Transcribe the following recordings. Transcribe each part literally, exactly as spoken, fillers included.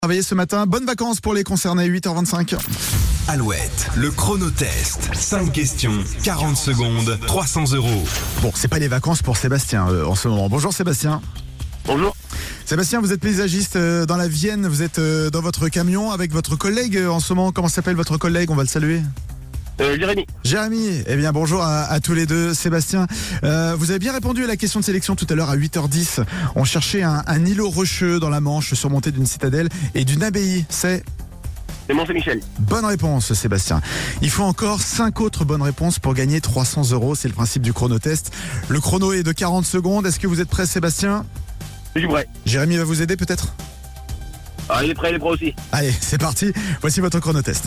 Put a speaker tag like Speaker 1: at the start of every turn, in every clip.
Speaker 1: Travailler ce matin, bonnes vacances pour les concernés, huit heures vingt-cinq.
Speaker 2: Alouette, le chronotest. cinq questions, quarante secondes, trois cents euros.
Speaker 1: Bon, c'est pas les vacances pour Sébastien euh, en ce moment. Bonjour Sébastien.
Speaker 3: Bonjour.
Speaker 1: Sébastien, vous êtes paysagiste euh, dans la Vienne, vous êtes euh, dans votre camion avec votre collègue euh, en ce moment. Comment s'appelle votre collègue? On va le saluer.
Speaker 3: Euh, Jérémy.
Speaker 1: Jérémy, eh bien bonjour à, à tous les deux. Sébastien, euh, vous avez bien répondu à la question de sélection tout à l'heure à huit heures dix. On cherchait un, un îlot rocheux dans la Manche surmonté d'une citadelle et d'une abbaye. C'est
Speaker 3: C'est Mont-Saint-Michel.
Speaker 1: bonne réponse Sébastien. Il faut encore cinq autres bonnes réponses pour gagner trois cents euros. C'est le principe du chronotest. Le chrono est de quarante secondes. Est-ce que vous êtes prêt Sébastien?
Speaker 3: Je suis prêt.
Speaker 1: Jérémy va vous aider peut-être?
Speaker 3: Ah, il est prêt, il est prêt aussi.
Speaker 1: Allez, c'est parti. Voici votre chronotest.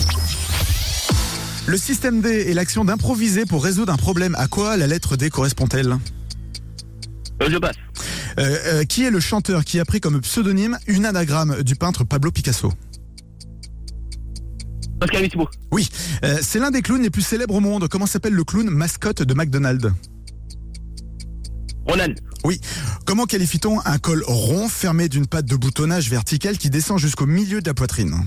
Speaker 1: Le système D est l'action d'improviser pour résoudre un problème. À quoi la lettre D correspond-elle?
Speaker 3: Euh, je passe.
Speaker 1: euh, euh, Qui est le chanteur qui a pris comme pseudonyme une anagramme du peintre Pablo Picasso?
Speaker 3: Pascal Obispo.
Speaker 1: Oui, euh, c'est l'un des clowns les plus célèbres au monde. Comment s'appelle le clown mascotte de McDonald's?
Speaker 3: Ronald.
Speaker 1: Oui. Comment qualifie-t-on un col rond fermé d'une patte de boutonnage verticale qui descend jusqu'au milieu de la poitrine?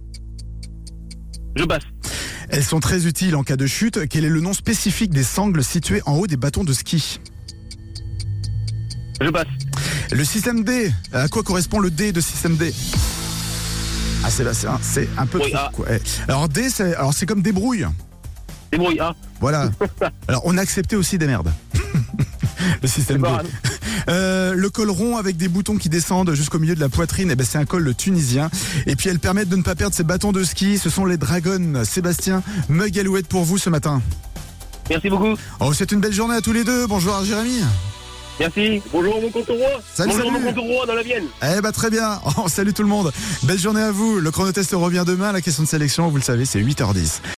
Speaker 3: Je passe.
Speaker 1: Elles sont très utiles en cas de chute. Quel est le nom spécifique des sangles situées en haut des bâtons de ski?
Speaker 3: Je passe.
Speaker 1: Le système D, à quoi correspond le D de système D? Ah c'est là, c'est un, c'est un peu
Speaker 3: Oui,
Speaker 1: trop,
Speaker 3: ah.
Speaker 1: quoi. Eh. Alors D, c'est alors c'est comme débrouille.
Speaker 3: Débrouille, ah.
Speaker 1: Voilà. Alors on a accepté aussi des merdes. Le système D.
Speaker 3: C'est pas grave.
Speaker 1: Euh, le col rond avec des boutons qui descendent jusqu'au milieu de la poitrine, eh ben c'est un col tunisien. Et puis elles permettent de ne pas perdre ses bâtons de ski. Ce sont les Dragons. Sébastien, mug Alouette pour vous ce matin.
Speaker 3: Merci beaucoup.
Speaker 1: Oh, c'est une belle journée à tous les deux. Bonjour à Jérémy.
Speaker 3: Merci. Bonjour mon compte roi.
Speaker 1: Salut,
Speaker 3: Bonjour
Speaker 1: salut.
Speaker 3: mon compte roi dans la Vienne.
Speaker 1: Eh bah très bien. Oh, salut tout le monde. Belle journée à vous. Le chronotest revient demain. La question de sélection, vous le savez, c'est huit heures dix.